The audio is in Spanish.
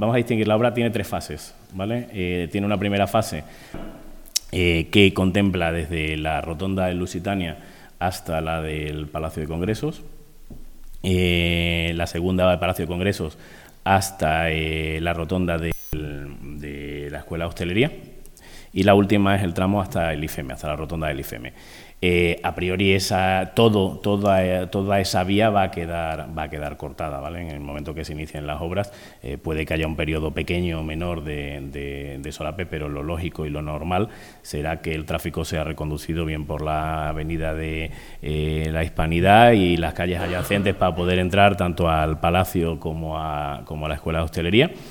vamos a distinguir, la obra tiene 3 fases, ¿vale? Tiene una primera fase que contempla desde la rotonda de Lusitania hasta la del Palacio de Congresos, la segunda va del Palacio de Congresos hasta la rotonda de la Escuela de Hostelería, y la última es el tramo hasta el IFEME, hasta la rotonda del IFEME. A priori toda esa vía va a quedar cortada, ¿vale? En el momento que se inicien las obras puede que haya un periodo pequeño o menor de solape, pero lo lógico y lo normal será que el tráfico sea reconducido bien por la avenida de la Hispanidad y las calles adyacentes para poder entrar tanto al Palacio como a la Escuela de Hostelería.